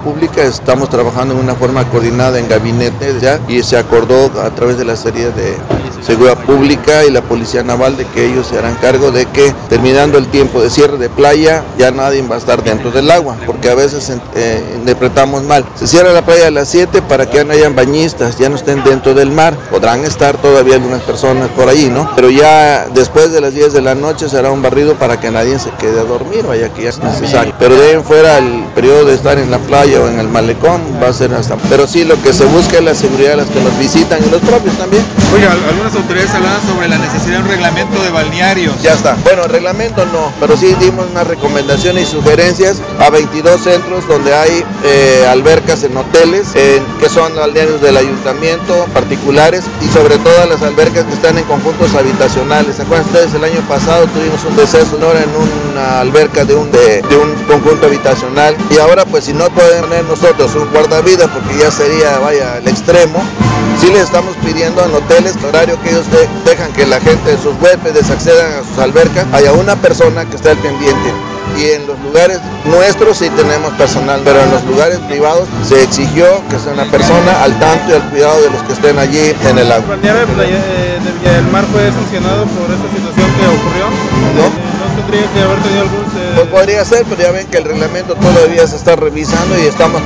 Pública estamos trabajando en una forma coordinada en gabinete ya, y se acordó a través de la serie de Seguridad Pública y la Policía Naval de que ellos se harán cargo de que terminando el tiempo de cierre de playa ya nadie va a estar dentro del agua, porque a veces interpretamos mal. Se cierra la playa a las 7 para que ya no hayan bañistas, ya no estén dentro del mar. Podrán estar todavía algunas personas por ahí, ¿no? Pero ya después de las 10 de la noche se hará un barrido para que nadie se quede a dormir, vaya que ya es necesario. Pero de ahí en fuera el periodo de estar en la playa o en el malecón va a ser hasta... Pero sí, lo que se busca es la seguridad de los que nos visitan y los propios también. Oiga, algunas autoridades hablaban sobre la necesidad de un reglamento de balnearios. Ya está. Bueno, reglamento no, pero sí dimos unas recomendaciones y sugerencias a 22 centros donde hay albercas en hoteles, que son balnearios del ayuntamiento, particulares, y sobre todo las albercas que están en conjuntos habitacionales. ¿Se acuerdan ustedes? El año pasado tuvimos un deceso ahora en una alberca de un conjunto habitacional, y ahora pues si no pueden poner nosotros un guardavidas, porque ya sería, vaya, el extremo, sí les estamos pidiendo en hoteles, el horario que ellos dejan que la gente, sus huéspedes accedan a sus albercas, haya una persona que esté al pendiente. Y en los lugares nuestros sí tenemos personal, pero en los lugares privados se exigió que sea una persona al tanto y al cuidado de los que estén allí en el agua. ¿El balneario de Villa del Mar fue sancionado por esta situación que ocurrió? No. ¿No tendría que haber tenido algún...? Pues podría ser, pero ya ven que el reglamento todavía se está revisando y estamos